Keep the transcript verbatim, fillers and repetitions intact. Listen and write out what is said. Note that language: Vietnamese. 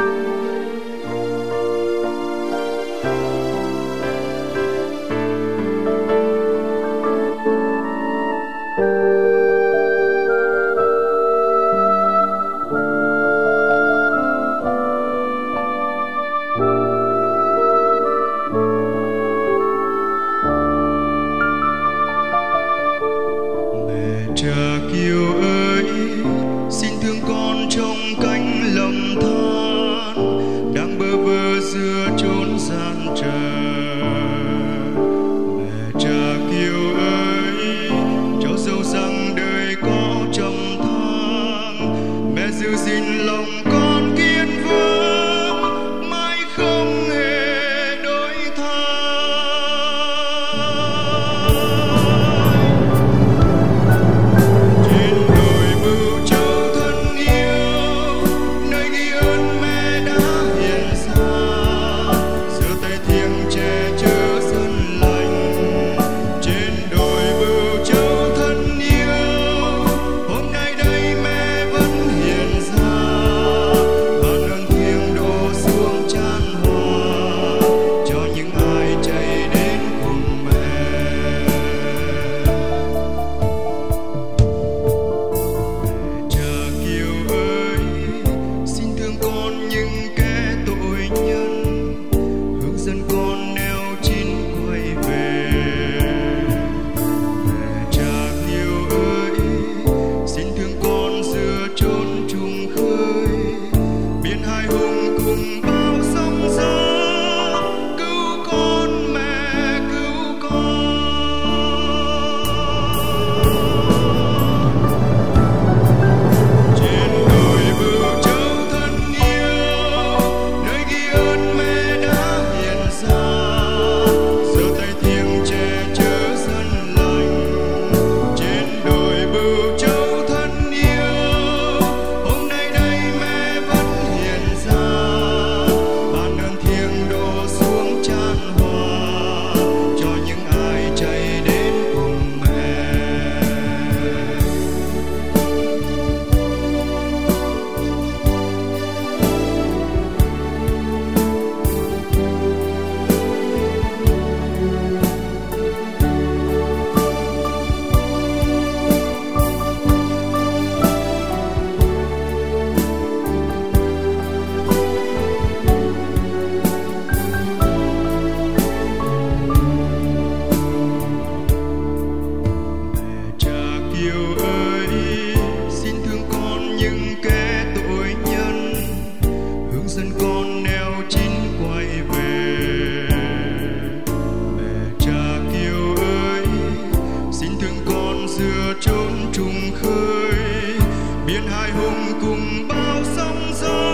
Cha Kiều ơi, xin thương con trong cánh lầm than đang bơ vơ giữa chốn gian trần. Mẹ Cha Kiều ơi, cho dẫu rằng đời có trầm than, mẹ giữ gìn lòng con kiên vững mãi không hề đổi thay. Dẫn con neo chín quay về. Mẹ Cha Kiều ơi, xin thương con giữa chốn trùng khơi, biển hải hùng cùng bao sóng gió.